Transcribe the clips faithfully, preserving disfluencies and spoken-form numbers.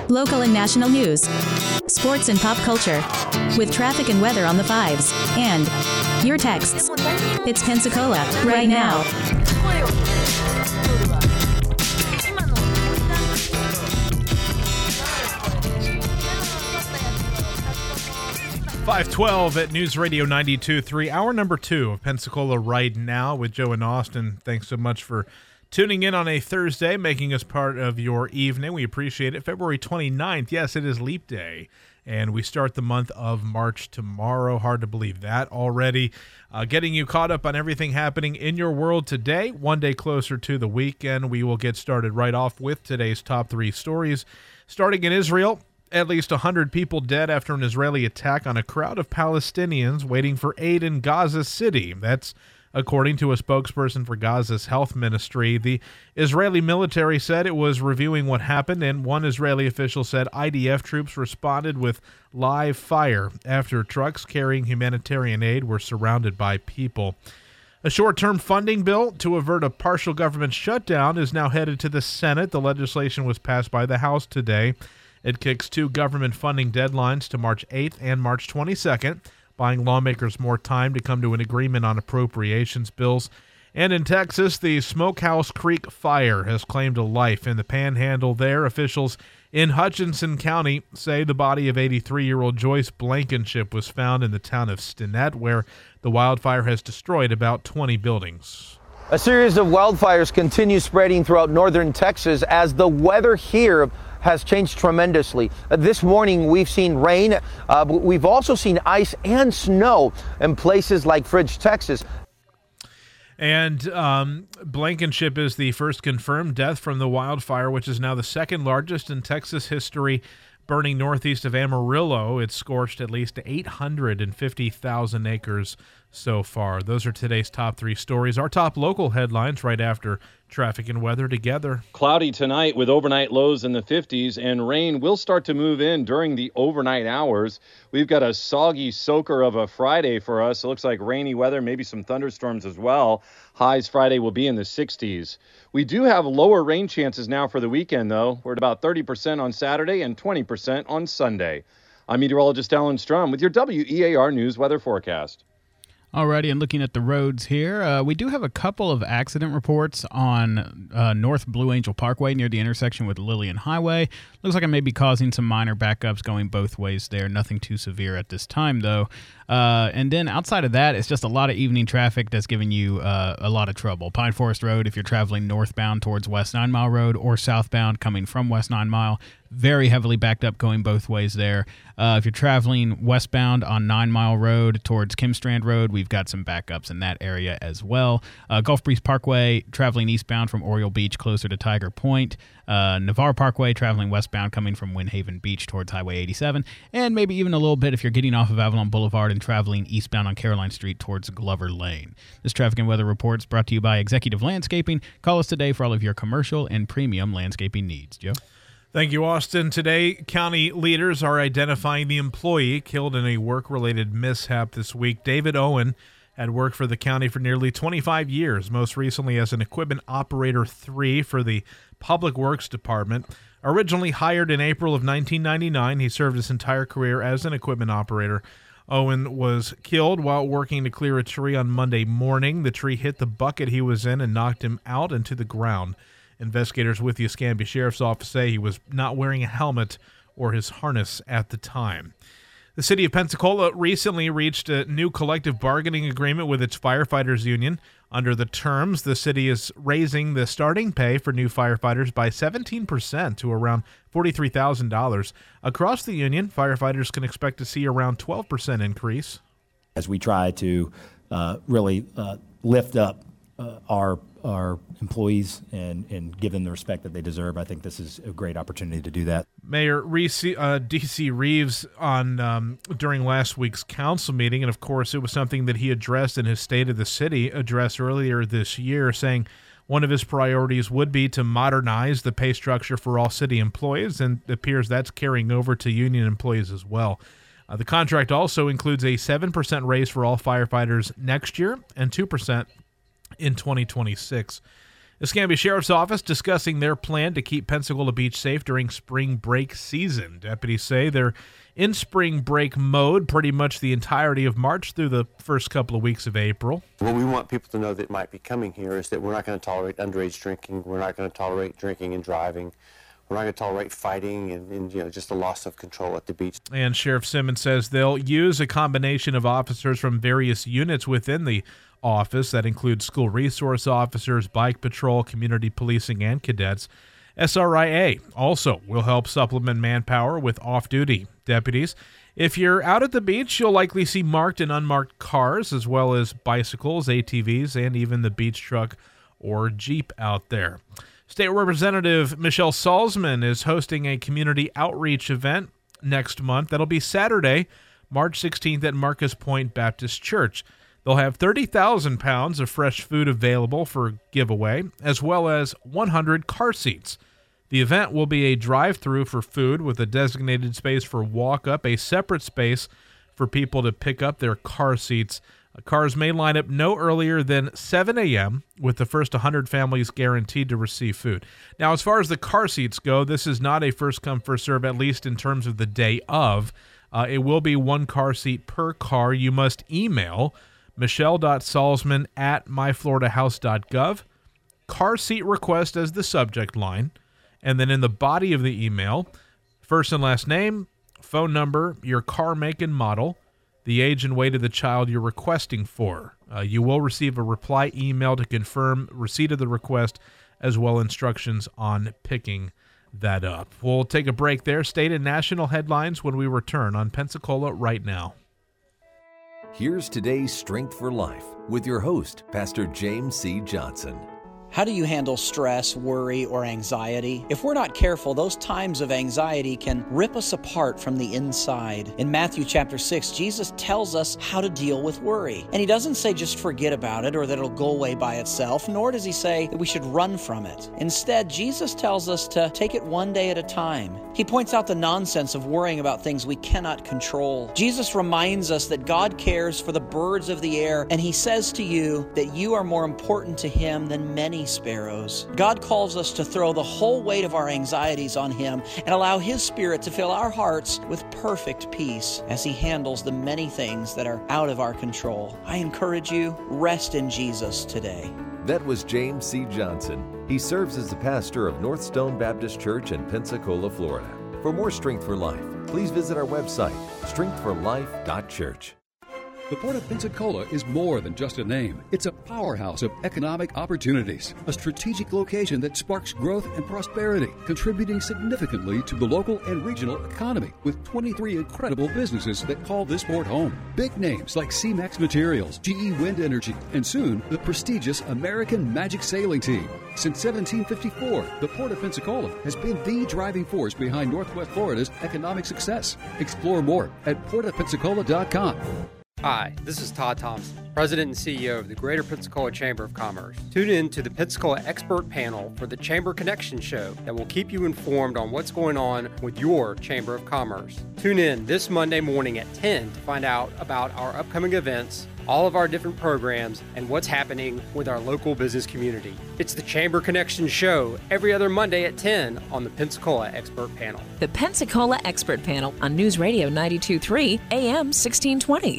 Local and national news. Sports and pop culture. With traffic and weather on the fives. And your texts. It's Pensacola, right now. five twelve at News Radio ninety-two point three, hour number two of Pensacola Right Now with Joe and Austin. Thanks so much for tuning in on a Thursday, making us part of your evening. We appreciate it. February twenty-ninth, yes, it is Leap Day, and we start the month of March tomorrow. Hard to believe that already. Uh, getting you caught up on everything happening in your world today, one day closer to the weekend. We will get started right off with today's top three stories. Starting in Israel, at least one hundred people dead after an Israeli attack on a crowd of Palestinians waiting for aid in Gaza City. That's according to a spokesperson for Gaza's health ministry. The Israeli military said it was reviewing what happened, and one Israeli official said I D F troops responded with live fire after trucks carrying humanitarian aid were surrounded by people. A short-term funding bill to avert a partial government shutdown is now headed to the Senate. The legislation was passed by the House today. It kicks two government funding deadlines to March eighth and March twenty-second, buying lawmakers more time to come to an agreement on appropriations bills. And in Texas, the Smokehouse Creek fire has claimed a life in the Panhandle there. Officials in Hutchinson County say the body of eighty-three-year-old Joyce Blankenship was found in the town of Stinnett, where the wildfire has destroyed about twenty buildings. A series of wildfires continue spreading throughout northern Texas as the weather here has changed tremendously. Uh, this morning we've seen rain, uh, but we've also seen ice and snow in places like Fridge, Texas. And um, Blankenship is the first confirmed death from the wildfire, which is now the second largest in Texas history, burning northeast of Amarillo. It's scorched at least eight hundred fifty thousand acres so far. Those are today's top three stories. Our top local headlines right after traffic and weather together. Cloudy tonight with overnight lows in the fifties, and rain will start to move in during the overnight hours. We've got a soggy soaker of a Friday for us. It looks like rainy weather, maybe some thunderstorms as well. Highs Friday will be in the sixties. We do have lower rain chances now for the weekend, though. We're at about thirty percent on Saturday and twenty percent on Sunday. I'm meteorologist Alan Strum with your W E A R News weather forecast. Alrighty, and looking at the roads here, uh, we do have a couple of accident reports on uh, North Blue Angel Parkway near the intersection with Lillian Highway. Looks like it may be causing some minor backups going both ways there. Nothing too severe at this time, though. Uh, and then outside of that, it's just a lot of evening traffic that's giving you uh, a lot of trouble. Pine Forest Road, if you're traveling northbound towards West Nine Mile Road, or southbound coming from West Nine Mile, very heavily backed up going both ways there. Uh, if you're traveling westbound on Nine Mile Road towards Kimstrand Road, we've got some backups in that area as well. Uh, Gulf Breeze Parkway, traveling eastbound from Oriole Beach closer to Tiger Point. Uh, Navarre Parkway, traveling westbound coming from Windhaven Beach towards Highway eighty-seven. And maybe even a little bit if you're getting off of Avalon Boulevard and traveling eastbound on Caroline Street towards Glover Lane. This traffic and weather report is brought to you by Executive Landscaping. Call us today for all of your commercial and premium landscaping needs. Joe? Thank you, Austin. Today, county leaders are identifying the employee killed in a work-related mishap this week. David Owen had worked for the county for nearly twenty-five years, most recently as an equipment operator three for the Public Works Department. Originally hired in April of nineteen ninety-nine, he served his entire career as an equipment operator. Owen was killed while working to clear a tree on Monday morning. The tree hit the bucket he was in and knocked him out into the ground. Investigators with the Escambia Sheriff's Office say he was not wearing a helmet or his harness at the time. The city of Pensacola recently reached a new collective bargaining agreement with its firefighters union. Under the terms, the city is raising the starting pay for new firefighters by seventeen percent to around forty-three thousand dollars. Across the union, firefighters can expect to see around twelve percent increase. As we try to uh, really uh, lift up uh, our our employees and, and give them the respect that they deserve, I think this is a great opportunity to do that. Mayor Reese, uh, D C Reeves on um, during last week's council meeting, and of course it was something that he addressed in his State of the City address earlier this year, saying one of his priorities would be to modernize the pay structure for all city employees, and it appears that's carrying over to union employees as well. Uh, the contract also includes a seven percent raise for all firefighters next year and two percent in twenty twenty-six. Escambia Sheriff's Office discussing their plan to keep Pensacola Beach safe during spring break season. Deputies say they're in spring break mode pretty much the entirety of March through the first couple of weeks of April. What we want people to know that might be coming here is that we're not going to tolerate underage drinking. We're not going to tolerate drinking and driving. We're not going to tolerate fighting and, and you know just a loss of control at the beach. And Sheriff Simmons says they'll use a combination of officers from various units within the office that includes school resource officers, bike patrol, community policing, and cadets. S R I A also will help supplement manpower with off-duty deputies. If you're out at the beach, you'll likely see marked and unmarked cars, as well as bicycles, A T Vs, and even the beach truck or Jeep out there. State Representative Michelle Salzman is hosting a community outreach event next month. That'll be Saturday, March sixteenth at Marcus Point Baptist Church. They'll have thirty thousand pounds of fresh food available for giveaway, as well as one hundred car seats. The event will be a drive-through for food with a designated space for walk-up, a separate space for people to pick up their car seats. Cars may line up no earlier than seven a.m., with the first one hundred families guaranteed to receive food. Now, as far as the car seats go, this is not a first-come, first-serve, at least in terms of the day of. Uh, it will be one car seat per car. You must email michelle.salzman at my florida house dot gov, car seat request as the subject line, and then in the body of the email, first and last name, phone number, your car make and model, the age and weight of the child you're requesting for. Uh, you will receive a reply email to confirm receipt of the request, as well as instructions on picking that up. We'll take a break there. State and national headlines when we return on Pensacola Right Now. Here's today's Strength for Life with your host, Pastor James C. Johnson. How do you handle stress, worry, or anxiety? If we're not careful, those times of anxiety can rip us apart from the inside. In Matthew chapter six, Jesus tells us how to deal with worry. And he doesn't say just forget about it or that it'll go away by itself, nor does he say that we should run from it. Instead, Jesus tells us to take it one day at a time. He points out the nonsense of worrying about things we cannot control. Jesus reminds us that God cares for the birds of the air, and he says to you that you are more important to him than many sparrows. God calls us to throw the whole weight of our anxieties on him and allow his Spirit to fill our hearts with perfect peace as he handles the many things that are out of our control. I encourage you, rest in Jesus today. That was James C. Johnson. He serves as the pastor of North Stone Baptist Church in Pensacola, Florida. For more Strength for Life, please visit our website, strength for life dot church. The Port of Pensacola is more than just a name. It's a powerhouse of economic opportunities, a strategic location that sparks growth and prosperity, contributing significantly to the local and regional economy, with twenty-three incredible businesses that call this port home. Big names like C-Max Materials, G E Wind Energy, and soon the prestigious American Magic Sailing Team. Since seventeen fifty-four, the Port of Pensacola has been the driving force behind Northwest Florida's economic success. Explore more at port of pensacola dot com. Hi, this is Todd Thompson, President and C E O of the Greater Pensacola Chamber of Commerce. Tune in to the Pensacola Expert Panel for the Chamber Connection Show that will keep you informed on what's going on with your Chamber of Commerce. Tune in this Monday morning at ten to find out about our upcoming events, all of our different programs, and what's happening with our local business community. It's the Chamber Connection Show every other Monday at ten on the Pensacola Expert Panel. The Pensacola Expert Panel on News Radio ninety-two point three A M sixteen twenty.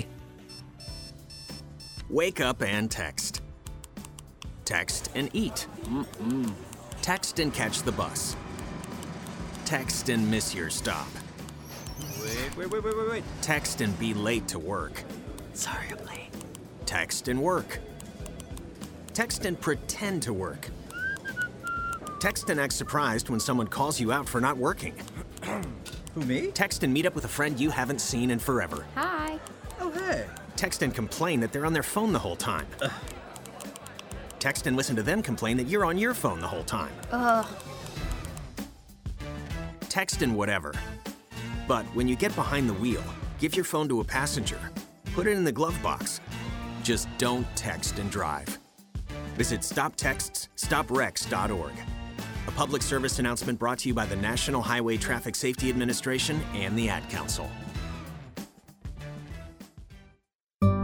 Wake up and text. Text and eat. Mm-mm. Text and catch the bus. Text and miss your stop. Wait, wait, wait, wait, wait, wait. Text and be late to work. Sorry, I'm late. Text and work. Text and pretend to work. Text and act surprised when someone calls you out for not working. Who, me? Text and meet up with a friend you haven't seen in forever. Hi. Oh, hey. Text and complain that they're on their phone the whole time. Ugh. Text and listen to them complain that you're on your phone the whole time. Ugh. Text and whatever. But when you get behind the wheel, give your phone to a passenger. Put it in the glove box. Just don't text and drive. Visit stop texts stop wrecks dot org. A public service announcement brought to you by the National Highway Traffic Safety Administration and the Ad Council.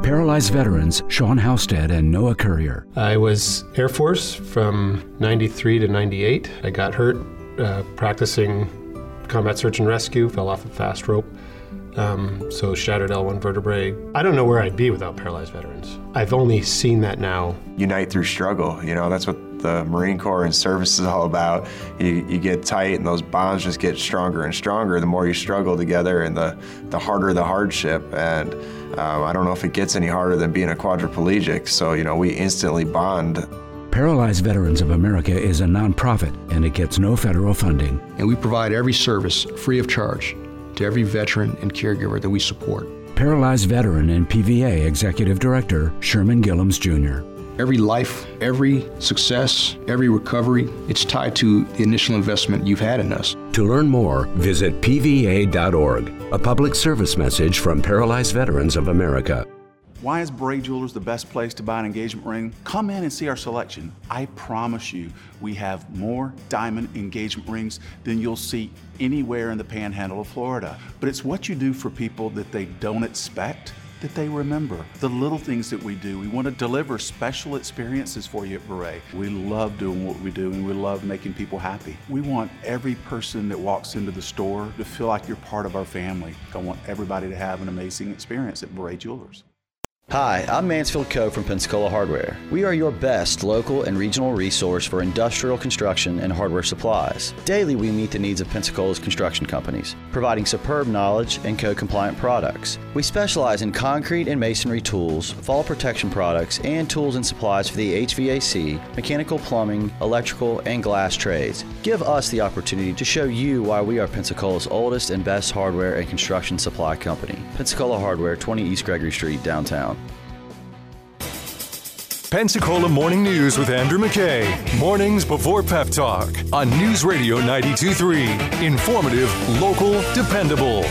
Paralyzed veterans Sean Halstead and Noah Courier. I was Air Force from ninety-three to ninety-eight. I got hurt uh, practicing combat search and rescue, fell off a fast rope, um, so shattered L one vertebrae. I don't know where I'd be without paralyzed veterans. I've only seen that now. Unite through struggle, you know, that's what the Marine Corps and service is all about. You, you get tight and those bonds just get stronger and stronger the more you struggle together, and the, the harder the hardship. And um, I don't know if it gets any harder than being a quadriplegic, so, you know, we instantly bond. Paralyzed Veterans of America is a nonprofit, and it gets no federal funding. And we provide every service free of charge to every veteran and caregiver that we support. Paralyzed Veteran and P V A Executive Director Sherman Gillums Junior Every life, every success, every recovery, it's tied to the initial investment you've had in us. To learn more, visit P V A dot org, a public service message from Paralyzed Veterans of America. Why is Beret Jewelers the best place to buy an engagement ring? Come in and see our selection. I promise you, we have more diamond engagement rings than you'll see anywhere in the panhandle of Florida. But it's what you do for people that they don't expect that they remember. The little things that we do. We want to deliver special experiences for you at Beret. We love doing what we do, and we love making people happy. We want every person that walks into the store to feel like you're part of our family. I want everybody to have an amazing experience at Beret Jewelers. Hi, I'm Mansfield Coe from Pensacola Hardware. We are your best local and regional resource for industrial construction and hardware supplies. Daily, we meet the needs of Pensacola's construction companies, providing superb knowledge and code-compliant products. We specialize in concrete and masonry tools, fall protection products, and tools and supplies for the H V A C, mechanical, plumbing, electrical, and glass trades. Give us the opportunity to show you why we are Pensacola's oldest and best hardware and construction supply company. Pensacola Hardware, twenty East Gregory Street, downtown. Pensacola Morning News with Andrew McKay. Mornings before Pep Talk on News Radio ninety-two point three. Informative, local, dependable.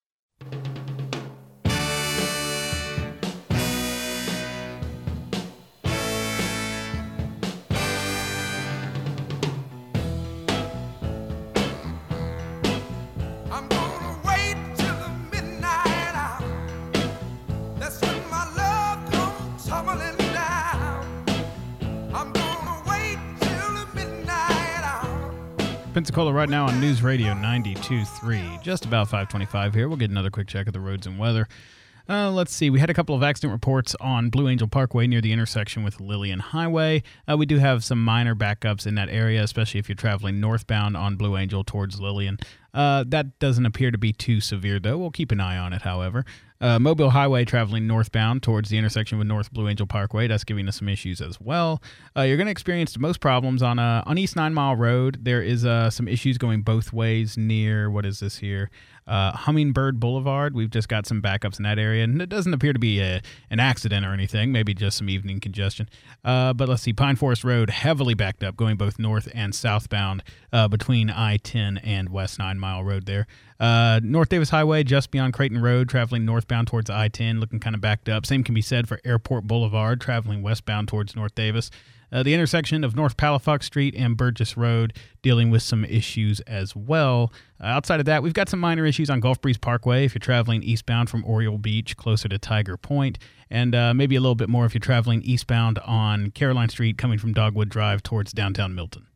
Pensacola right now on News Radio ninety-two point three. Just about five twenty-five here. We'll get another quick check of the roads and weather. Uh, let's see. We had a couple of accident reports on Blue Angel Parkway near the intersection with Lillian Highway. Uh, we do have some minor backups in that area, especially if you're traveling northbound on Blue Angel towards Lillian. Uh, that doesn't appear to be too severe, though. We'll keep an eye on it, however. Uh, Mobile Highway traveling northbound towards the intersection with North Blue Angel Parkway. That's giving us some issues as well. Uh, you're going to experience the most problems on uh, on East Nine Mile Road. There is uh, some issues going both ways near, what is this here? Uh, Hummingbird Boulevard. We've just got some backups in that area, and it doesn't appear to be a, an accident or anything, maybe just some evening congestion. Uh, but let's see, Pine Forest Road heavily backed up, going both north and southbound uh, between I ten and West Nine Mile Road there. Uh, North Davis Highway just beyond Creighton Road, traveling northbound towards I ten, looking kind of backed up. Same can be said for Airport Boulevard, traveling westbound towards North Davis. Uh, the intersection of North Palafox Street and Burgess Road dealing with some issues as well. Uh, outside of that, we've got some minor issues on Gulf Breeze Parkway if you're traveling eastbound from Oriole Beach closer to Tiger Point, and uh, maybe a little bit more if you're traveling eastbound on Caroline Street coming from Dogwood Drive towards downtown Milton.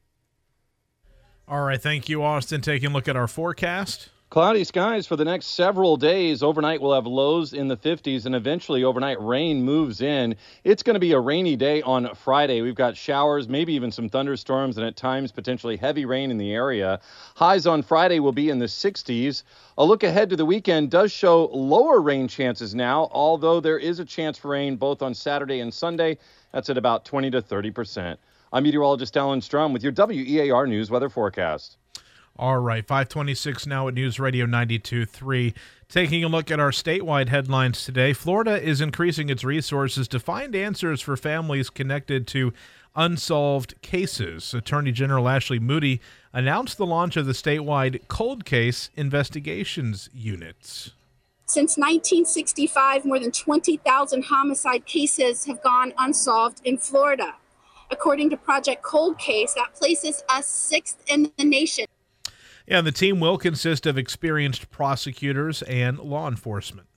All right, thank you, Austin. Taking a look at our forecast. Cloudy skies for the next several days. Overnight, we'll have lows in the fifties, and eventually overnight rain moves in. It's going to be a rainy day on Friday. We've got showers, maybe even some thunderstorms, and at times potentially heavy rain in the area. Highs on Friday will be in the sixties. A look ahead to the weekend does show lower rain chances now, although there is a chance for rain both on Saturday and Sunday. That's at about twenty to thirty percent. I'm meteorologist Alan Strum with your W E A R News weather forecast. All right, five twenty-six now at News Radio ninety-two point three. Taking a look at our statewide headlines today, Florida is increasing its resources to find answers for families connected to unsolved cases. Attorney General Ashley Moody announced the launch of the statewide Cold Case Investigations Units. Since nineteen sixty-five, more than twenty thousand homicide cases have gone unsolved in Florida. According to Project Cold Case, that places us sixth in the nation. Yeah, the team will consist of experienced prosecutors and law enforcement.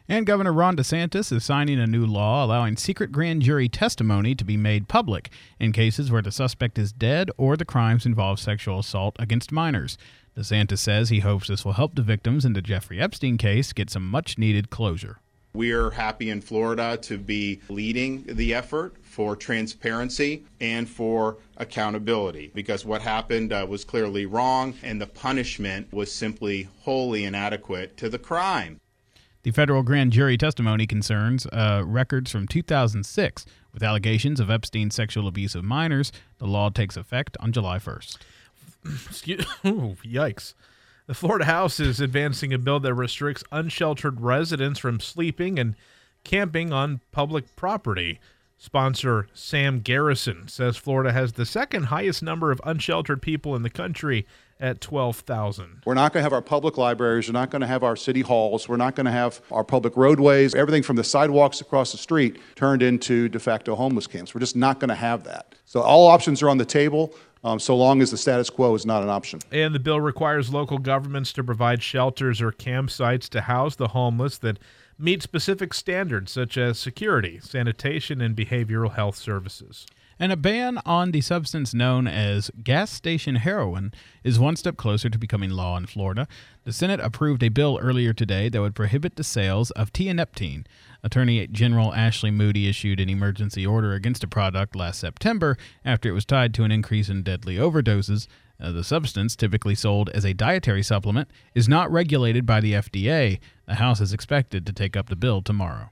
And Governor Ron DeSantis is signing a new law allowing secret grand jury testimony to be made public in cases where the suspect is dead or the crimes involve sexual assault against minors. DeSantis says he hopes this will help the victims in the Jeffrey Epstein case get some much-needed closure. We're happy in Florida to be leading the effort for transparency and for accountability, because what happened uh, was clearly wrong and the punishment was simply wholly inadequate to the crime. The federal grand jury testimony concerns uh, records from two thousand six with allegations of Epstein's sexual abuse of minors. The law takes effect on July first. Excuse, ooh, yikes. The Florida House is advancing a bill that restricts unsheltered residents from sleeping and camping on public property. Sponsor Sam Garrison says Florida has the second highest number of unsheltered people in the country at twelve thousand. We're not going to have our public libraries. We're not going to have our city halls. We're not going to have our public roadways. Everything from the sidewalks across the street turned into de facto homeless camps. We're just not going to have that. So all options are on the table. Um, so long as the status quo is not an option. And the bill requires local governments to provide shelters or campsites to house the homeless that meet specific standards such as security, sanitation, and behavioral health services. And a ban on the substance known as gas station heroin is one step closer to becoming law in Florida. The Senate approved a bill earlier today that would prohibit the sales of tianeptine. Attorney General Ashley Moody issued an emergency order against a product last September after it was tied to an increase in deadly overdoses. Uh, the substance, typically sold as a dietary supplement, is not regulated by the F D A. The House is expected to take up the bill tomorrow.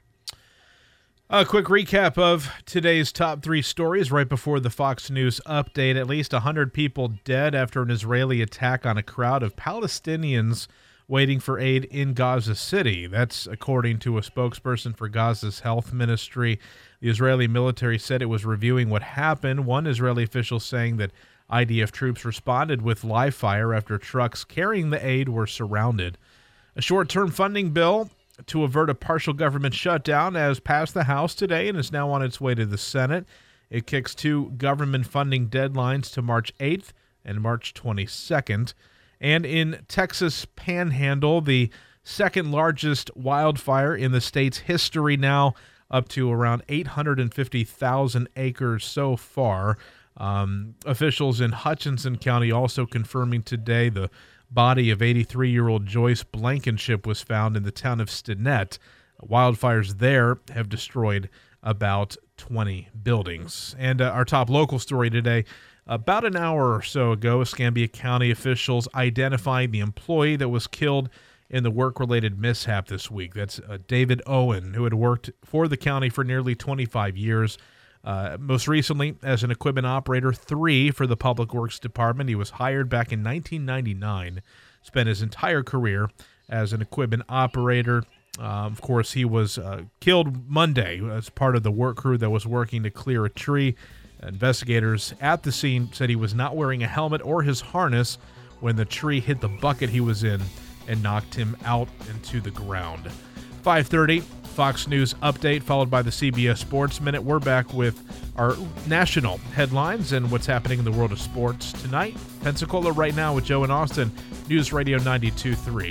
A quick recap of today's top three stories right before the Fox News update. At least one hundred people dead after an Israeli attack on a crowd of Palestinians waiting for aid in Gaza City. That's according to a spokesperson for Gaza's health ministry. The Israeli military said it was reviewing what happened. One Israeli official saying that I D F troops responded with live fire after trucks carrying the aid were surrounded. A short-term funding bill to avert a partial government shutdown has passed the House today and is now on its way to the Senate. It kicks two government funding deadlines to March eighth and March twenty-second. And in Texas Panhandle, the second largest wildfire in the state's history, now up to around eight hundred fifty thousand acres so far. Um, officials in Hutchinson County also confirming today the body of eighty-three-year-old Joyce Blankenship was found in the town of Stinnett. Wildfires there have destroyed about twenty buildings. And uh, our top local story today, about an hour or so ago, Escambia County officials identified the employee that was killed in the work-related mishap this week. That's uh, David Owen, who had worked for the county for nearly twenty-five years. Uh, most recently, as an equipment operator three for the Public Works Department. He was hired back in nineteen ninety-nine, spent his entire career as an equipment operator. Uh, of course, he was uh, killed Monday as part of the work crew that was working to clear a tree. Investigators at the scene said he was not wearing a helmet or his harness when the tree hit the bucket he was in and knocked him out into the ground. five thirty. Fox News update, followed by the C B S Sports Minute. We're back with our national headlines and what's happening in the world of sports tonight. Pensacola Right Now with Joe and Austin, News Radio ninety-two point three.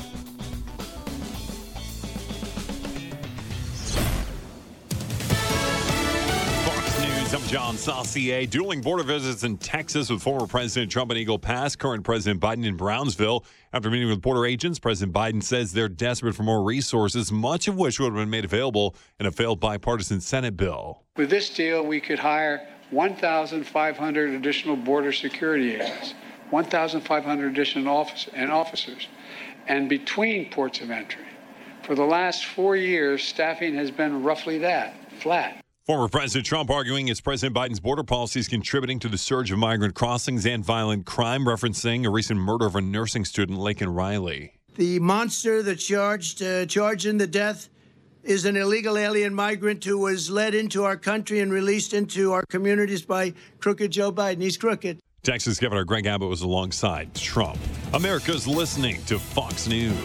I'm John Saucier. Dueling border visits in Texas with former President Trump in Eagle Pass, current President Biden in Brownsville. After meeting with border agents, President Biden says they're desperate for more resources, much of which would have been made available in a failed bipartisan Senate bill. With this deal, we could hire one thousand five hundred additional border security agents, one thousand five hundred additional office and officers, and between ports of entry. For the last four years, staffing has been roughly that, flat. Former President Trump arguing it's President Biden's border policies contributing to the surge of migrant crossings and violent crime, referencing a recent murder of a nursing student, Laken Riley. The monster that charged, uh, charged in the death is an illegal alien migrant who was led into our country and released into our communities by crooked Joe Biden. He's crooked. Texas Governor Greg Abbott was alongside Trump. America's listening to Fox News.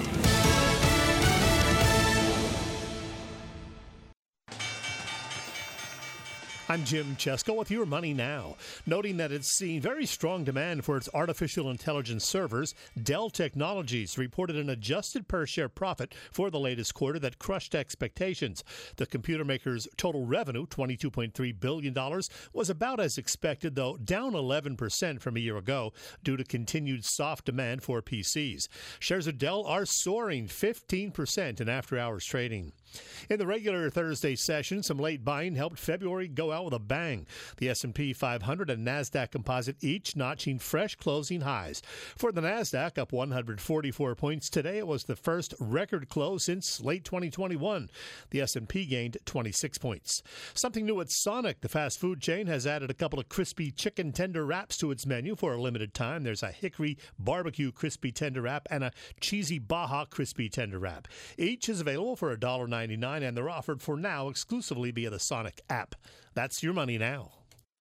I'm Jim Chesko with your Money Now. Noting that it's seeing very strong demand for its artificial intelligence servers, Dell Technologies reported an adjusted per-share profit for the latest quarter that crushed expectations. The computer maker's total revenue, twenty-two point three billion dollars, was about as expected, though down eleven percent from a year ago due to continued soft demand for P Cs. Shares of Dell are soaring fifteen percent in after-hours trading. In the regular Thursday session, some late buying helped February go out with a bang. The S and P five hundred and NASDAQ Composite each notching fresh closing highs. For the NASDAQ, up one hundred forty-four points today. It was the first record close since late twenty twenty-one. The S and P gained twenty-six points. Something new at Sonic. The fast food chain has added a couple of crispy chicken tender wraps to its menu for a limited time. There's a hickory barbecue crispy tender wrap and a cheesy Baja crispy tender wrap. Each is available for one dollar ninety-nine, and they're offered for now exclusively via the Sonic app. That's your Money Now.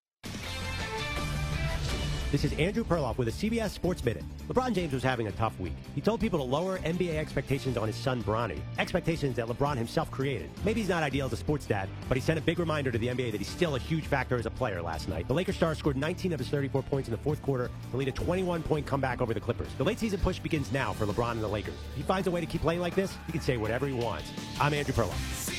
This is Andrew Perloff with a C B S Sports Minute. LeBron James was having a tough week. He told people to lower N B A expectations on his son, Bronny. Expectations that LeBron himself created. Maybe he's not ideal as a sports dad, but he sent a big reminder to the N B A that he's still a huge factor as a player last night. The Lakers star scored nineteen of his thirty-four points in the fourth quarter to lead a twenty-one point comeback over the Clippers. The late season push begins now for LeBron and the Lakers. If he finds a way to keep playing like this, he can say whatever he wants. I'm Andrew Perloff.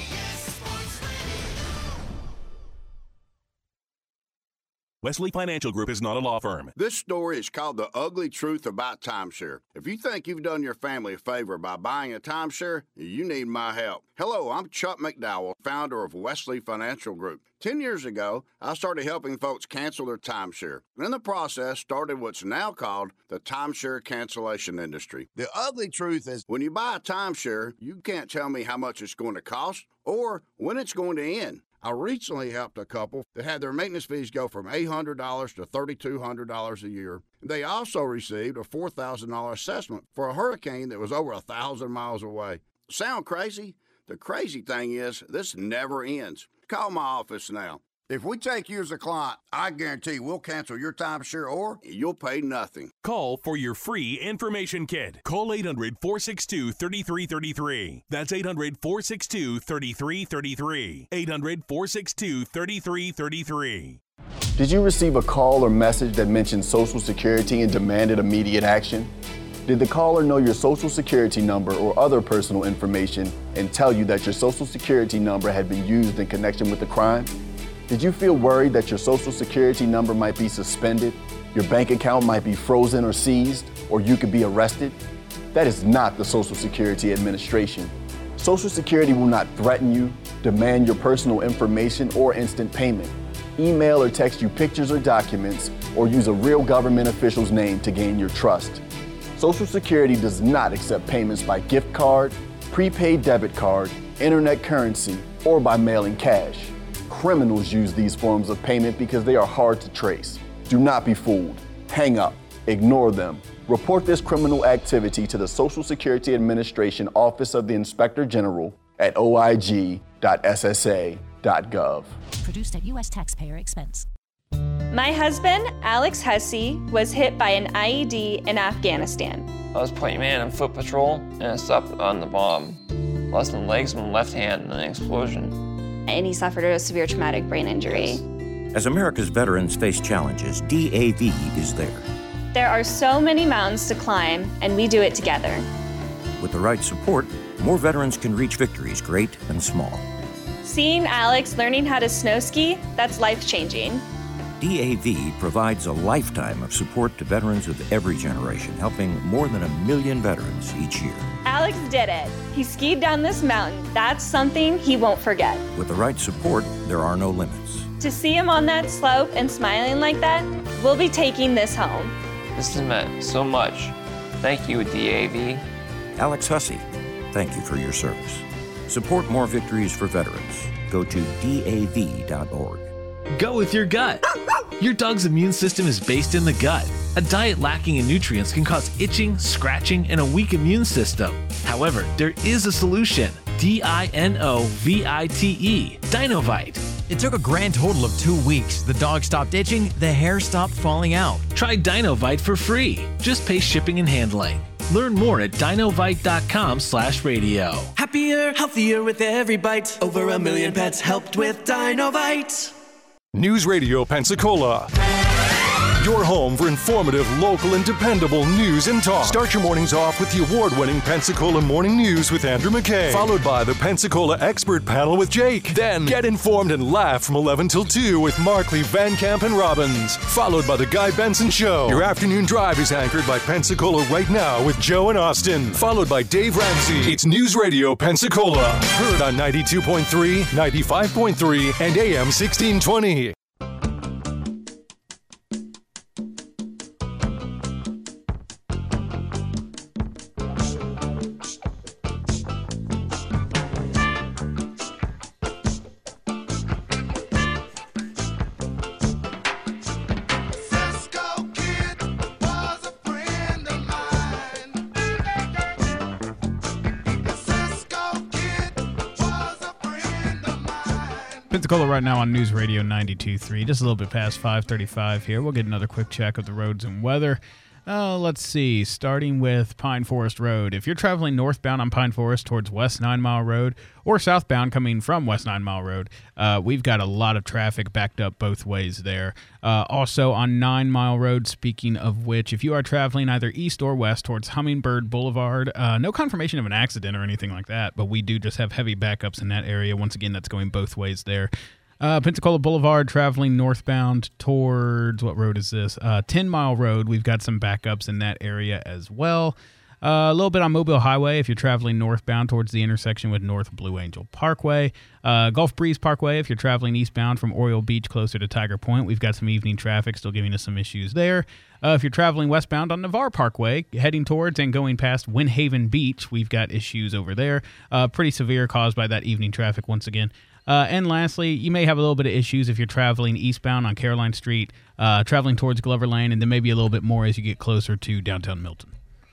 Wesley Financial Group is not a law firm. This story is called The Ugly Truth About Timeshare. If you think you've done your family a favor by buying a timeshare, you need my help. Hello, I'm Chuck McDowell, founder of Wesley Financial Group. Ten years ago, I started helping folks cancel their timeshare. In the process, started what's now called the timeshare cancellation industry. The ugly truth is, when you buy a timeshare, you can't tell me how much it's going to cost or when it's going to end. I recently helped a couple that had their maintenance fees go from eight hundred dollars to three thousand two hundred dollars a year. They also received a four thousand dollars assessment for a hurricane that was over one thousand miles away. Sound crazy? The crazy thing is, this never ends. Call my office now. If we take you as a client, I guarantee we'll cancel your timeshare or you'll pay nothing. Call for your free information kit. Call eight hundred, four six two, three three three three. That's eight hundred, four six two, three three three three. eight hundred, four six two, three three three three. Did you receive a call or message that mentioned Social Security and demanded immediate action? Did the caller know your Social Security number or other personal information and tell you that your Social Security number had been used in connection with the crime? Did you feel worried that your Social Security number might be suspended, your bank account might be frozen or seized, or you could be arrested? That is not the Social Security Administration. Social Security will not threaten you, demand your personal information, or instant payment, email or text you pictures or documents, or use a real government official's name to gain your trust. Social Security does not accept payments by gift card, prepaid debit card, internet currency, or by mailing cash. Criminals use these forms of payment because they are hard to trace. Do not be fooled. Hang up. Ignore them. Report this criminal activity to the Social Security Administration Office of the Inspector General at o i g dot s s a dot gov. Produced at U S taxpayer expense. My husband, Alex Hussey, was hit by an I E D in Afghanistan. I was point man on foot patrol, and I stopped on the bomb. Lost my legs and my left hand in an explosion. And he suffered a severe traumatic brain injury. As America's veterans face challenges, D A V is there. There are so many mountains to climb, and we do it together. With the right support, more veterans can reach victories, great and small. Seeing Alex learning how to snow ski, that's life-changing. D A V provides a lifetime of support to veterans of every generation, helping more than a million veterans each year. Alex did it. He skied down this mountain. That's something he won't forget. With the right support, there are no limits. To see him on that slope and smiling like that, we'll be taking this home. This has meant so much. Thank you, D A V. Alex Hussey, thank you for your service. Support more victories for veterans. Go to D A V dot org. Go with your gut. Your dog's immune system is based in the gut. A diet lacking in nutrients can cause itching, scratching, and a weak immune system. However, there is a solution. D I N O V I T E, Dinovite. It took a grand total of two weeks. The dog stopped itching, the hair stopped falling out. Try Dinovite for free. Just pay shipping and handling. Learn more at dinovite.com slash radio. Happier, healthier with every bite. Over a million pets helped with Dinovite. News Radio Pensacola. Your home for informative, local, and dependable news and talk. Start your mornings off with the award-winning Pensacola Morning News with Andrew McKay, followed by the Pensacola Expert Panel with Jake. Then get informed and laugh from eleven till two with Markley, Van Camp, and Robbins, followed by the Guy Benson Show. Your afternoon drive is anchored by Pensacola Right Now with Joe and Austin, followed by Dave Ramsey. It's News Radio Pensacola, heard on ninety-two point three, ninety-five point three, and A M sixteen twenty. Pensacola right now on News Radio ninety-two point three. Just a little bit past five thirty-five here. We'll get another quick check of the roads and weather. Uh, let's see, starting with Pine Forest Road. If you're traveling northbound on Pine Forest towards West Nine Mile Road or southbound coming from West Nine Mile Road, uh, we've got a lot of traffic backed up both ways there. Uh, also on Nine Mile Road, speaking of which, if you are traveling either east or west towards Hummingbird Boulevard, uh, no confirmation of an accident or anything like that, but we do just have heavy backups in that area. Once again, that's going both ways there. Uh, Pensacola Boulevard, traveling northbound towards, what road is this? Uh, ten Mile Road. We've got some backups in that area as well. Uh, a little bit on Mobile Highway if you're traveling northbound towards the intersection with North Blue Angel Parkway. Uh, Gulf Breeze Parkway if you're traveling eastbound from Oriole Beach closer to Tiger Point. We've got some evening traffic still giving us some issues there. Uh, if you're traveling westbound on Navarre Parkway, heading towards and going past Windhaven Beach, we've got issues over there. Uh, pretty severe, caused by that evening traffic once again. Uh, and lastly, you may have a little bit of issues if you're traveling eastbound on Caroline Street, uh, traveling towards Glover Lane, and then maybe a little bit more as you get closer to downtown Milton.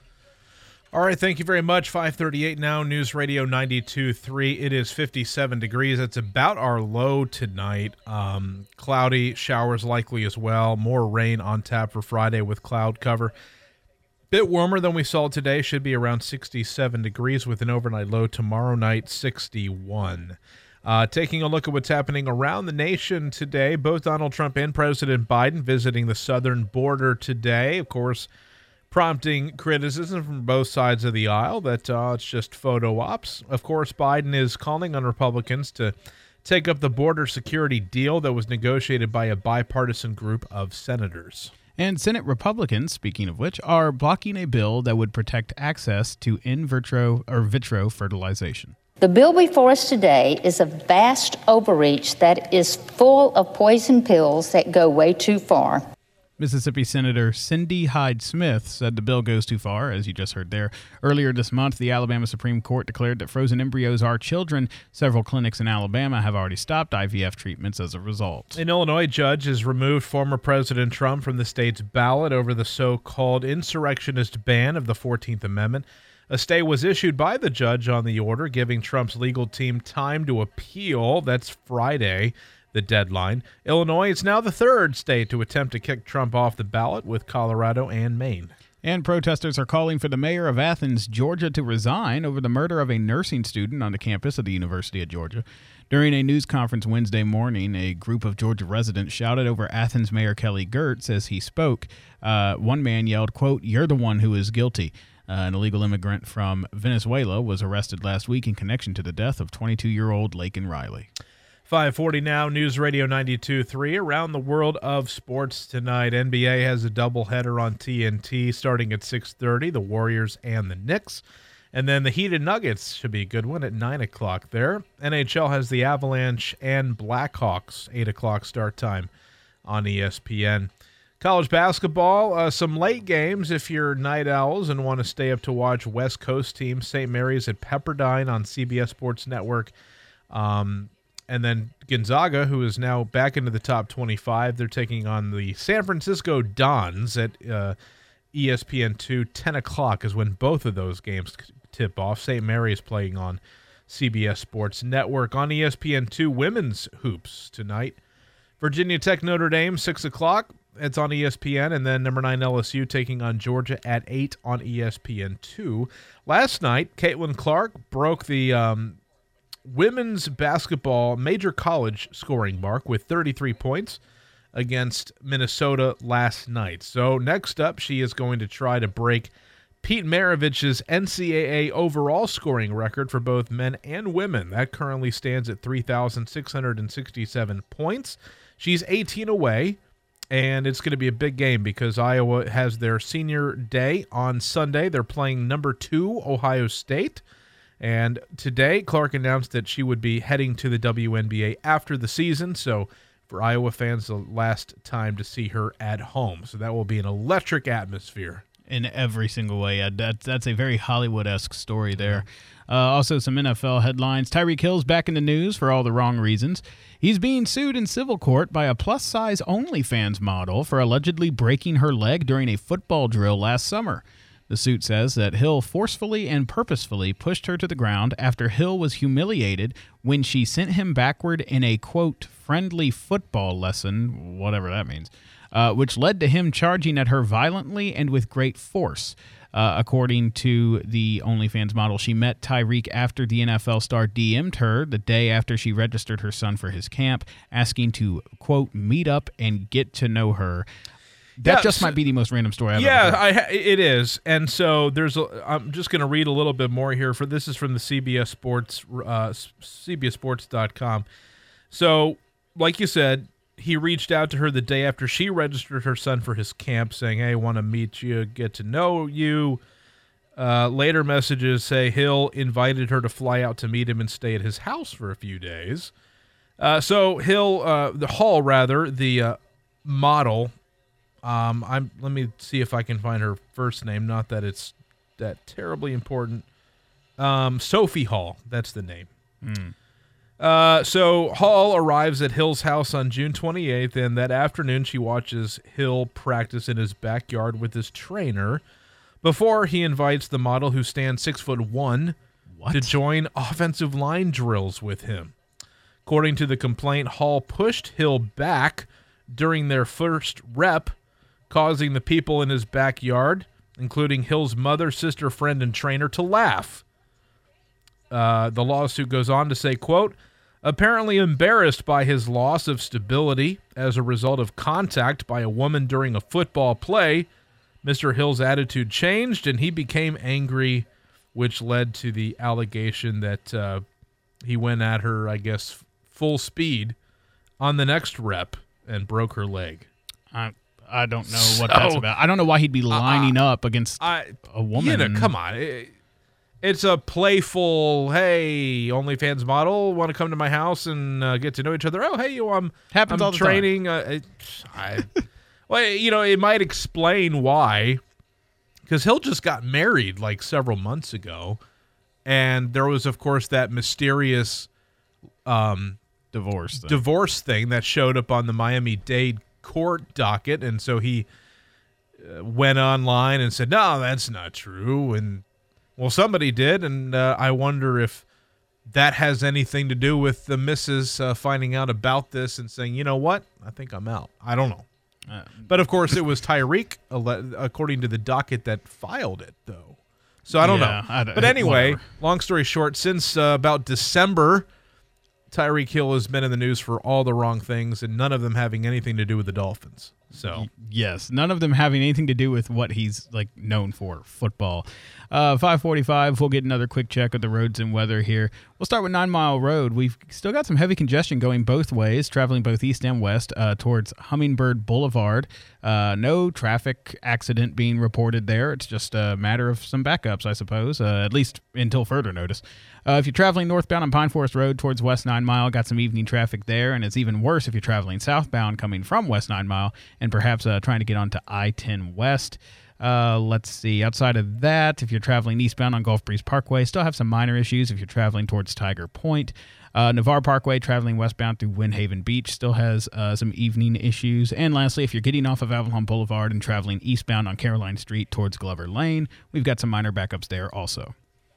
All right, thank you very much. five thirty-eight now, News Radio ninety-two point three. It is fifty-seven degrees. It's about our low tonight. Um, cloudy, showers likely as well. More rain on tap for Friday with cloud cover. Bit warmer than we saw today. Should be around sixty-seven degrees with an overnight low tomorrow night, sixty-one. Uh, taking a look at what's happening around the nation today, both Donald Trump and President Biden visiting the southern border today, of course, prompting criticism from both sides of the aisle that uh, it's just photo ops. Of course, Biden is calling on Republicans to take up the border security deal that was negotiated by a bipartisan group of senators. And Senate Republicans, speaking of which, are blocking a bill that would protect access to in vitro or vitro fertilization. The bill before us today is a vast overreach that is full of poison pills that go way too far. Mississippi Senator Cindy Hyde-Smith said the bill goes too far, as you just heard there. Earlier this month, the Alabama Supreme Court declared that frozen embryos are children. Several clinics in Alabama have already stopped I V F treatments as a result. An Illinois judge has removed former President Trump from the state's ballot over the so-called insurrectionist ban of the fourteenth Amendment. A stay was issued by the judge on the order, giving Trump's legal team time to appeal. That's Friday, the deadline. Illinois is now the third state to attempt to kick Trump off the ballot, with Colorado and Maine. And protesters are calling for the mayor of Athens, Georgia, to resign over the murder of a nursing student on the campus of the University of Georgia. During a news conference Wednesday morning, a group of Georgia residents shouted over Athens Mayor Kelly Girtz as he spoke. Uh, one man yelled, quote, "You're the one who is guilty." Uh, an illegal immigrant from Venezuela was arrested last week in connection to the death of twenty-two-year-old Laken Riley. five forty now, News Radio ninety-two point three. Around the world of sports tonight, N B A has a doubleheader on T N T starting at six thirty, the Warriors and the Knicks. And then the Heat and Nuggets should be a good one at nine o'clock there. N H L has the Avalanche and Blackhawks, eight o'clock start time on E S P N. College basketball, uh, some late games if you're night owls and want to stay up to watch West Coast teams. Saint Mary's at Pepperdine on C B S Sports Network. Um, and then Gonzaga, who is now back into the top twenty-five, they're taking on the San Francisco Dons at uh, E S P N two. ten o'clock is when both of those games tip off. Saint Mary's playing on C B S Sports Network. On E S P N two, women's hoops tonight. Virginia Tech Notre Dame, six o'clock. It's on E S P N, and then number nine L S U taking on Georgia at eight on E S P N two. Last night, Caitlin Clark broke the um, women's basketball major college scoring mark with thirty-three points against Minnesota last night. So next up, she is going to try to break Pete Maravich's N C double A overall scoring record for both men and women. That currently stands at three thousand six hundred sixty-seven points. She's eighteen away, and it's going to be a big game because Iowa has their senior day on Sunday. They're playing number two Ohio State. And today, Clark announced that she would be heading to the W N B A after the season. So for Iowa fans, the last time to see her at home. So that will be an electric atmosphere. In every single way. Yeah, that, that's a very Hollywood-esque story there. Uh, also, some N F L headlines. Tyreek Hill's back in the news for all the wrong reasons. He's being sued in civil court by a plus-size OnlyFans model for allegedly breaking her leg during a football drill last summer. The suit says that Hill forcefully and purposefully pushed her to the ground after Hill was humiliated when she sent him backward in a, quote, friendly football lesson, whatever that means, uh, which led to him charging at her violently and with great force. Uh, according to the OnlyFans model, she met Tyreek after the N F L star D M'd her the day after she registered her son for his camp, asking to, quote, meet up and get to know her. That yeah, just might be the most random story I've yeah, ever heard. Yeah, it is. And so there's. A, I'm just going to read a little bit more here. For this is from the C B S Sports, uh, C B S Sports dot com. So, like you said, he reached out to her the day after she registered her son for his camp, saying, "Hey, I want to meet you, get to know you." Uh, later messages say Hill invited her to fly out to meet him and stay at his house for a few days. Uh, so Hill, uh, the Hall rather, the uh, model. Um, I'm. Let me see if I can find her first name. Not that it's that terribly important. Um, Sophie Hall. That's the name. Mm. Uh, so Hall arrives at Hill's house on June twenty-eighth, and that afternoon she watches Hill practice in his backyard with his trainer before he invites the model, who stands six foot one, what? to join offensive line drills with him. According to the complaint, Hall pushed Hill back during their first rep, causing the people in his backyard, including Hill's mother, sister, friend, and trainer, to laugh. Uh, the lawsuit goes on to say, quote, apparently embarrassed by his loss of stability as a result of contact by a woman during a football play, Mister Hill's attitude changed and he became angry, which led to the allegation that uh, he went at her, I guess, full speed on the next rep and broke her leg. I I don't know what So, that's about. I don't know why he'd be lining uh, up against I, a woman. You know, come on. It, it's a playful, hey, OnlyFans model, want to come to my house and uh, get to know each other. Oh, hey, you, I'm, Happens I'm all the training. Uh, it, I, well, you know, it might explain why. Because Hill just got married like several months ago. And there was, of course, that mysterious um, divorce thing. divorce thing that showed up on the Miami-Dade court docket. And so he uh, went online and said, no, that's not true. And, well, somebody did. And uh, I wonder if that has anything to do with the missus uh, finding out about this and saying, you know what? I think I'm out. I don't know. Uh, but, of course, it was Tyreek, according to the docket that filed it, though. So I don't yeah, know. I don't, but anyway, whatever. Long story short, since uh, about December, Tyreek Hill has been in the news for all the wrong things, and none of them having anything to do with the Dolphins. So yes, none of them having anything to do with what he's like known for, football. Uh, five forty-five, we'll get another quick check of the roads and weather here. We'll start with Nine Mile Road. We've still got some heavy congestion going both ways, traveling both east and west uh, towards Hummingbird Boulevard. Uh, no traffic accident being reported there. It's just a matter of some backups, I suppose, uh, at least until further notice. Uh, if you're traveling northbound on Pine Forest Road towards West Nine Mile, got some evening traffic there, and it's even worse if you're traveling southbound coming from West Nine Mile and perhaps uh, trying to get onto I ten West. Uh, let's see. Outside of that, if you're traveling eastbound on Gulf Breeze Parkway, still have some minor issues if you're traveling towards Tiger Point. Uh, Navarre Parkway, traveling westbound through Windhaven Beach, still has uh, some evening issues. And lastly, if you're getting off of Avalon Boulevard and traveling eastbound on Caroline Street towards Glover Lane, we've got some minor backups there also.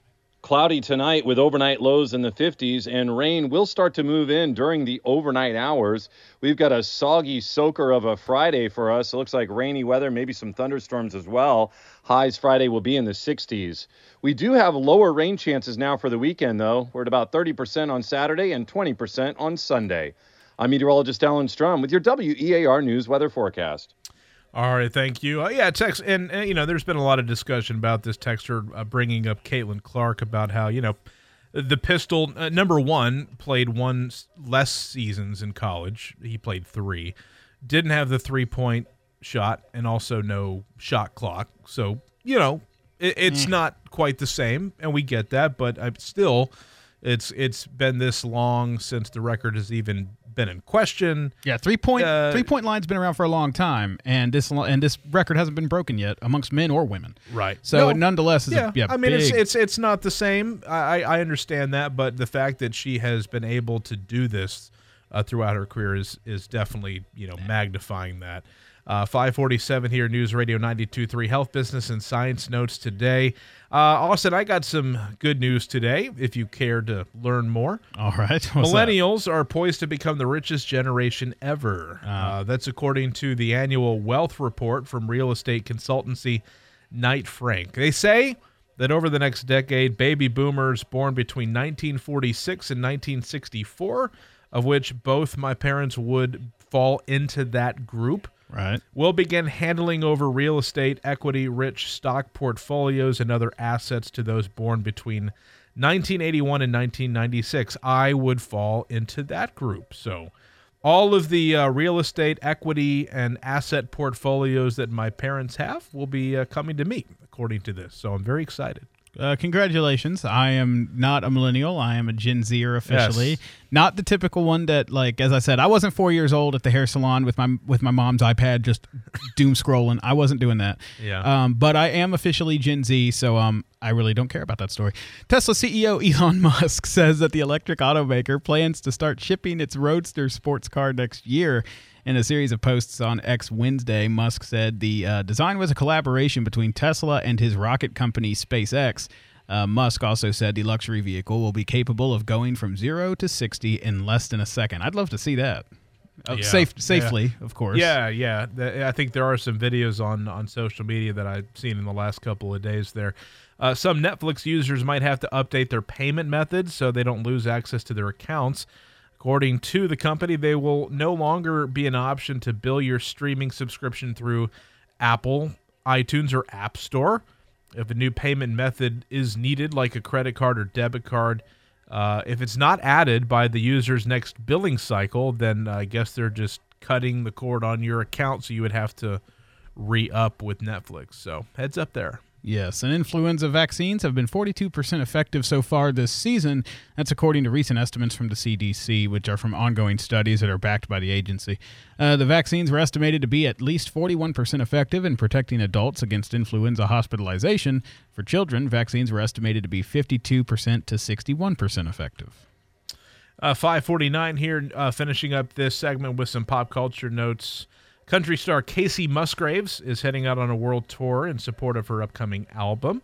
Cloudy tonight with overnight lows in the fifties, and rain will start to move in during the overnight hours. We've got a soggy soaker of a Friday for us. It looks like rainy weather, maybe some thunderstorms as well. Highs Friday will be in the sixties. We do have lower rain chances now for the weekend, though. We're at about thirty percent on Saturday and twenty percent on Sunday. I'm meteorologist Alan Strum with your W E A R News weather forecast. All right, thank you. Uh, yeah, text, and, and, you know, there's been a lot of discussion about this texter uh, bringing up Caitlin Clark about how, you know, the Pistol, uh, number one, played one less seasons in college. He played three. Didn't have the three-point shot and also no shot clock. So, you know, it, it's mm. not quite the same, and we get that, but I'm still, it's it's been this long since the record has even been in question. Yeah, three point uh, three point line's been around for a long time, and this and this record hasn't been broken yet amongst men or women. Right. So no, it nonetheless is yeah, a yeah. I mean, big, it's it's it's not the same. I I understand that, but the fact that she has been able to do this uh, throughout her career is is definitely, you know, magnifying that. Uh, five forty-seven here, News Radio ninety-two point three, Health, Business, and Science Notes today. Uh, Austin, I got some good news today, if you care to learn more. All right. What's Millennials that? are poised to become the richest generation ever. Uh, uh, that's according to the annual wealth report from real estate consultancy Knight Frank. They say that over the next decade, baby boomers born between nineteen forty-six and nineteen sixty-four, of which both my parents would fall into that group, right, will begin handling over real estate, equity-rich stock portfolios, and other assets to those born between nineteen eighty-one and nineteen ninety-six. I would fall into that group. So all of the uh, real estate, equity, and asset portfolios that my parents have will be uh, coming to me, according to this. So I'm very excited. Uh, congratulations. I am not a millennial. I am a Gen Zer officially. Yes. Not the typical one that, like, as I said, I wasn't four years old at the hair salon with my with my mom's iPad just doom scrolling. I wasn't doing that. Yeah. Um, but I am officially Gen Z, so um, I really don't care about that story. Tesla C E O Elon Musk says that the electric automaker plans to start shipping its Roadster sports car next year. In a series of posts on X Wednesday, Musk said the uh, design was a collaboration between Tesla and his rocket company SpaceX. Uh, Musk also said the luxury vehicle will be capable of going from zero to sixty in less than a second. I'd love to see that. Uh, Yeah, safe, safely, yeah. of course. Yeah, yeah. The, I think there are some videos on, on social media that I've seen in the last couple of days there. Uh, some Netflix users might have to update their payment methods so they don't lose access to their accounts. According to the company, they will no longer be an option to bill your streaming subscription through Apple, iTunes, or App Store. If a new payment method is needed, like a credit card or debit card, uh, if it's not added by the user's next billing cycle, then I guess they're just cutting the cord on your account, so you would have to re-up with Netflix. So heads up there. Yes, and influenza vaccines have been forty-two percent effective so far this season. That's according to recent estimates from the C D C, which are from ongoing studies that are backed by the agency. Uh, the vaccines were estimated to be at least forty-one percent effective in protecting adults against influenza hospitalization. For children, vaccines were estimated to be fifty-two percent to sixty-one percent effective. Uh, five forty-nine here, uh, finishing up this segment with some pop culture notes. Country star Casey Musgraves is heading out on a world tour in support of her upcoming album.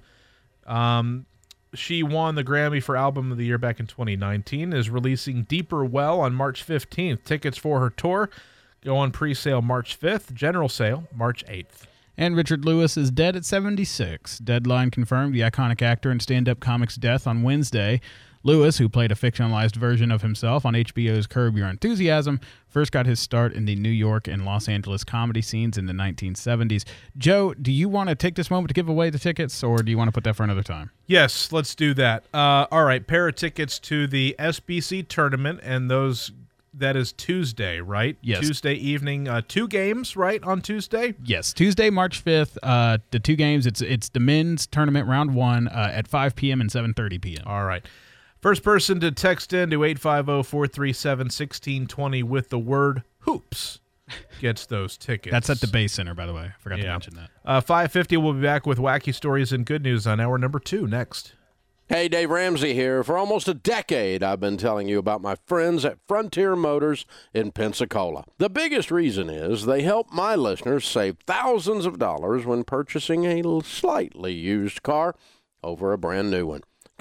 Um, she won the Grammy for Album of the Year back in twenty nineteen, is releasing Deeper Well on March fifteenth. Tickets for her tour go on pre-sale March fifth, general sale March eighth. And Richard Lewis is dead at seventy-six. Deadline confirmed the iconic actor and stand-up comic's death on Wednesday. Lewis, who played a fictionalized version of himself on H B O's Curb Your Enthusiasm, first got his start in the New York and Los Angeles comedy scenes in the nineteen seventies. Joe, do you want to take this moment to give away the tickets, or do you want to put that for another time? Yes, let's do that. Uh, all right, pair of tickets to the S B C tournament, and those that is Tuesday, right? Yes. Tuesday evening, uh, two games, right, on Tuesday? Yes, Tuesday, March fifth, uh, the two games, it's it's the men's tournament round one uh, at five p.m. and seven thirty p.m. All right. First person to text in to eight five zero, four three seven, one six two zero with the word hoops gets those tickets. That's at the Bay Center, by the way. I forgot Yeah. to mention that. Uh, five fifty, we'll be back with wacky stories and good news on hour number two next. Hey, Dave Ramsey here. For almost a decade, I've been telling you about my friends at Frontier Motors in Pensacola. The biggest reason is they help my listeners save thousands of dollars when purchasing a slightly used car over a brand new one.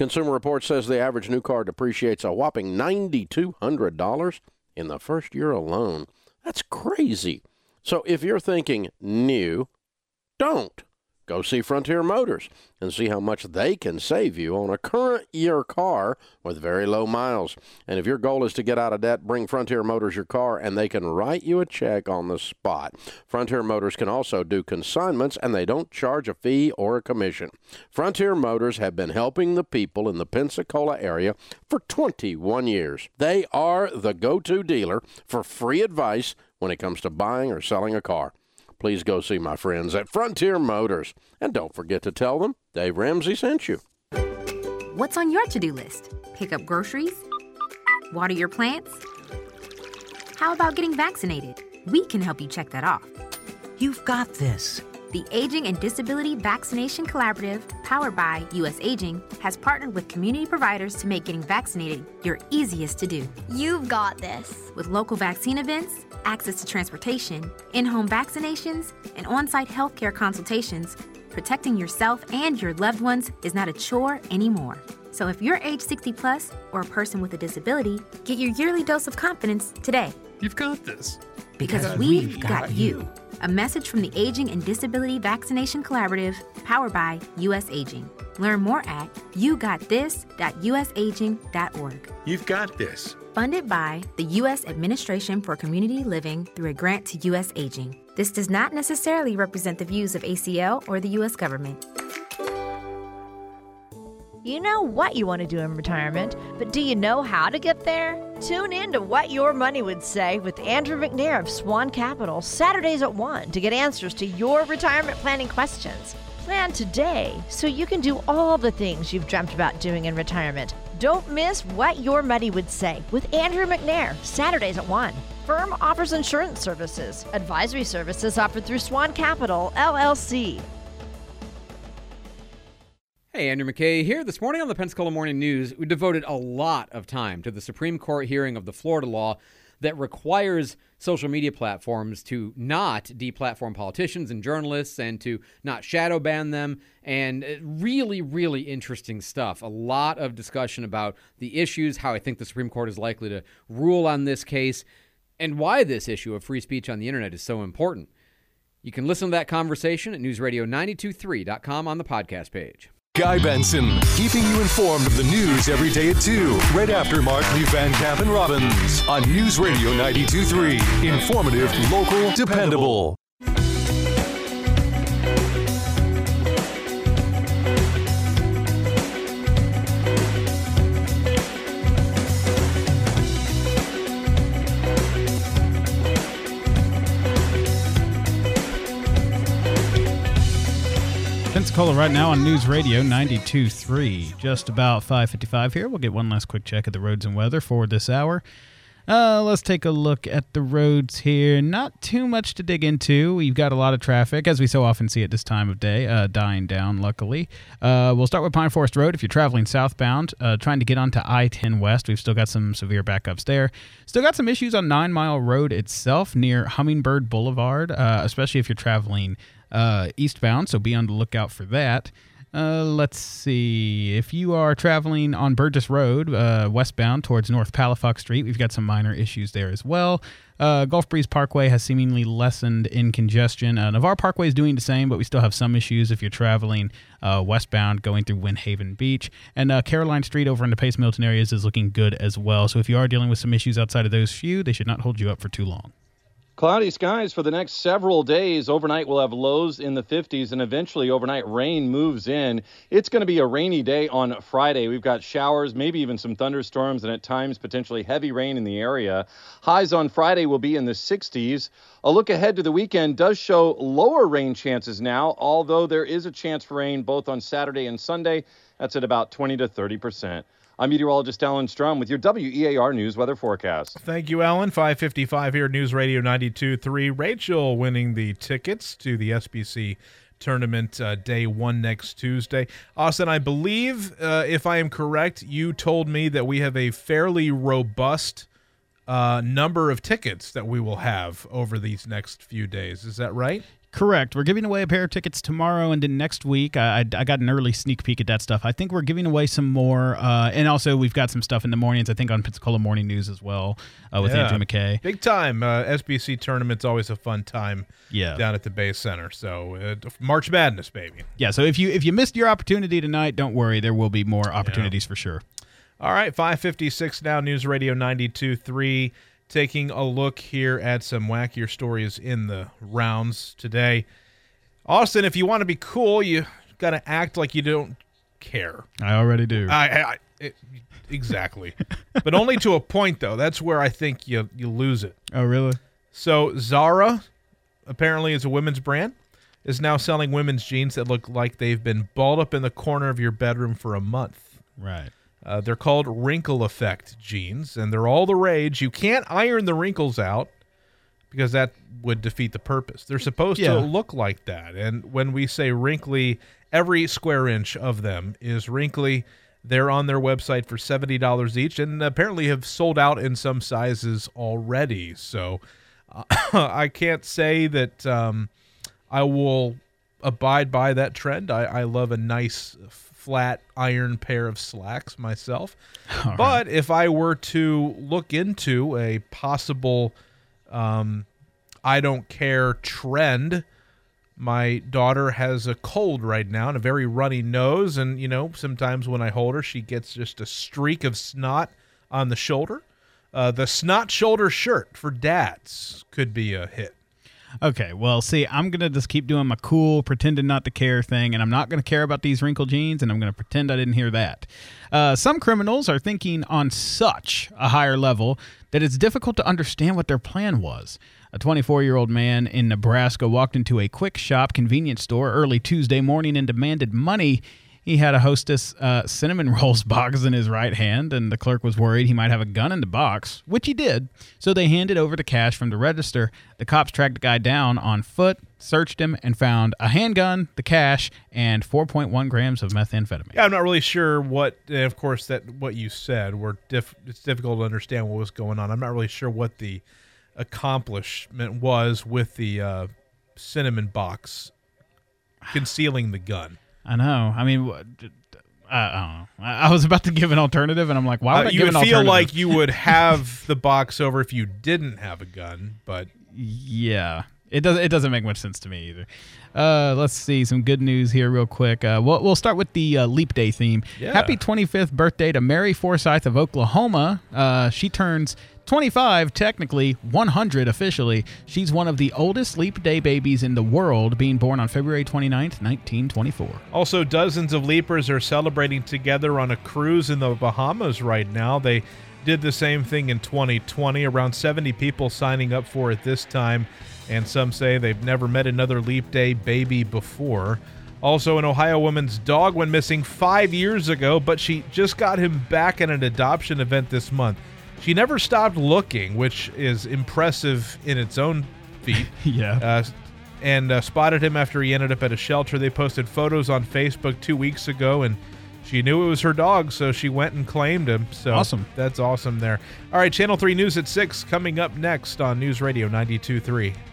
Consumer Reports says the average new car depreciates a whopping nine thousand two hundred dollars in the first year alone. That's crazy. So if you're thinking new, don't. Go see Frontier Motors and see how much they can save you on a current year car with very low miles. And if your goal is to get out of debt, bring Frontier Motors your car and they can write you a check on the spot. Frontier Motors can also do consignments and they don't charge a fee or a commission. Frontier Motors have been helping the people in the Pensacola area for twenty-one years. They are the go-to dealer for free advice when it comes to buying or selling a car. Please go see my friends at Frontier Motors. And don't forget to tell them Dave Ramsey sent you. What's on your to-do list? Pick up groceries? Water your plants? How about getting vaccinated? We can help you check that off. You've got this. The Aging and Disability Vaccination Collaborative, powered by U S Aging, has partnered with community providers to make getting vaccinated your easiest to do. You've got this. With local vaccine events, access to transportation, in-home vaccinations, and on-site healthcare consultations, protecting yourself and your loved ones is not a chore anymore. So if you're age sixty plus or a person with a disability, get your yearly dose of confidence today. You've got this. Because, because we've, we've got, got you. you. A message from the Aging and Disability Vaccination Collaborative, powered by U S Aging. Learn more at you got this dot u s aging dot org. You've got this. Funded by the U S Administration for Community Living through a grant to U S Aging. This does not necessarily represent the views of A C L or the U S government. You know what you want to do in retirement, but do you know how to get there? Tune in to What Your Money Would Say with Andrew McNair of Swan Capital, Saturdays at one, to get answers to your retirement planning questions. Plan today so you can do all the things you've dreamt about doing in retirement. Don't miss What Your Money Would Say with Andrew McNair, Saturdays at one. Firm offers insurance services. Advisory services offered through Swan Capital, L L C. Hey, Andrew McKay here. This morning on the Pensacola Morning News, we devoted a lot of time to the Supreme Court hearing of the Florida law that requires social media platforms to not deplatform politicians and journalists and to not shadow ban them. And really, really interesting stuff. A lot of discussion about the issues, how I think the Supreme Court is likely to rule on this case, and why this issue of free speech on the internet is so important. You can listen to that conversation at news radio nine two three dot com on the podcast page. Guy Benson, keeping you informed of the news every day at two, right after Mark Lee Van Camp and Robbins on News Radio ninety-two point three. Informative, local, dependable. Pensacola right now on News Radio ninety-two point three. Just about five fifty-five here. We'll get one last quick check at the roads and weather for this hour. Uh, let's take a look at the roads here. Not too much to dig into. We've got a lot of traffic, as we so often see at this time of day, uh, dying down, luckily. Uh, we'll start with Pine Forest Road. If you're traveling southbound, uh, trying to get onto I ten West, we've still got some severe backups there. Still got some issues on Nine Mile Road itself near Hummingbird Boulevard, uh, especially if you're traveling uh, eastbound, so be on the lookout for that. Uh, let's see. If you are traveling on Burgess Road, uh, westbound towards North Palafox Street, we've got some minor issues there as well. Uh, Gulf Breeze Parkway has seemingly lessened in congestion. Uh, Navarre Parkway is doing the same, but we still have some issues if you're traveling uh, westbound going through Windhaven Beach. And uh, Caroline Street over in the Pace Milton areas is looking good as well. So if you are dealing with some issues outside of those few, they should not hold you up for too long. Cloudy skies for the next several days. Overnight, we'll have lows in the fifties, and eventually overnight rain moves in. It's going to be a rainy day on Friday. We've got showers, maybe even some thunderstorms, and at times potentially heavy rain in the area. Highs on Friday will be in the sixties. A look ahead to the weekend does show lower rain chances now, although there is a chance for rain both on Saturday and Sunday. That's at about twenty to thirty percent. I'm meteorologist Alan Strum with your W E A R News weather forecast. Thank you, Alan. five fifty-five here, News Radio ninety-two point three. Rachel winning the tickets to the S B C tournament uh, day one next Tuesday. Austin, I believe, uh, if I am correct, you told me that we have a fairly robust uh, number of tickets that we will have over these next few days. Is that right? Correct. We're giving away a pair of tickets tomorrow and then next week. I, I, I got an early sneak peek at that stuff. I think we're giving away some more. Uh, and also, we've got some stuff in the mornings, I think, on Pensacola Morning News as well uh, with Yeah. Andrew McKay. Big time. Uh, S B C tournament's always a fun time Yeah. down at the Bay Center. So uh, March Madness, baby. Yeah, so if you if you missed your opportunity tonight, don't worry. There will be more opportunities for sure. All right, five fifty-six now, News Radio ninety-two point three. Taking a look here at some wackier stories in the rounds today. Austin, if you want to be cool, you got to act like you don't care. I already do. I, I, I it, exactly. But only to a point, though. That's where I think you you lose it. Oh, really? So Zara, apparently is a women's brand, is now selling women's jeans that look like they've been balled up in the corner of your bedroom for a month. Right. Uh, they're called wrinkle effect jeans, and they're all the rage. You can't iron the wrinkles out because that would defeat the purpose. They're supposed Yeah. to look like that. And when we say wrinkly, every square inch of them is wrinkly. They're on their website for seventy dollars each and apparently have sold out in some sizes already. So uh, I can't say that um, I will abide by that trend. I, I love a nice flat iron pair of slacks myself. All but if I were to look into a possible um, I don't care trend, my daughter has a cold right now and a very runny nose. And, you know, sometimes when I hold her, she gets just a streak of snot on the shoulder. Uh, the snot shoulder shirt for dads could be a hit. Okay, well, see, I'm going to just keep doing my cool, pretending not to care thing, and I'm not going to care about these wrinkled jeans, and I'm going to pretend I didn't hear that. Uh, some criminals are thinking on such a higher level that it's difficult to understand what their plan was. A twenty-four-year-old man in Nebraska walked into a quick shop convenience store early Tuesday morning and demanded money. He had a Hostess uh, cinnamon rolls box in his right hand, and the clerk was worried he might have a gun in the box, which he did. So they handed over the cash from the register. The cops tracked the guy down on foot, searched him, and found a handgun, the cash, and four point one grams of methamphetamine. Yeah, I'm not really sure what, and of course, that what you said, were diff- it's difficult to understand what was going on. I'm not really sure what the accomplishment was with the uh, cinnamon box concealing the gun. I know. I mean, I, I don't know. I, I was about to give an alternative, and I'm like, why would Uh, I you give would an feel alternative? like you would have the box over if you didn't have a gun, but Yeah, it doesn't. It doesn't make much sense to me either. Uh, let's see some good news here, real quick. Uh, we'll we'll start with the uh, Leap Day theme. Yeah. Happy twenty-fifth birthday to Mary Forsyth of Oklahoma. Uh, she turns twenty-five, technically one hundred officially. She's one of the oldest Leap Day babies in the world, being born on February twenty-ninth, nineteen twenty-four. also dozens of leapers are celebrating together on a cruise in the Bahamas right now. They did the same thing in twenty twenty, around seventy people signing up for it this time, and some say they've never met another Leap Day baby before. Also, an Ohio woman's dog went missing five years ago, but she just got him back at an adoption event this month. She never stopped looking, which is impressive in its own feat. Yeah. Uh, and uh, spotted him after he ended up at a shelter. They posted photos on Facebook two weeks ago, and she knew it was her dog, so she went and claimed him. So Awesome. That's awesome there. All right, Channel three News at six coming up next on News Radio ninety-two point three.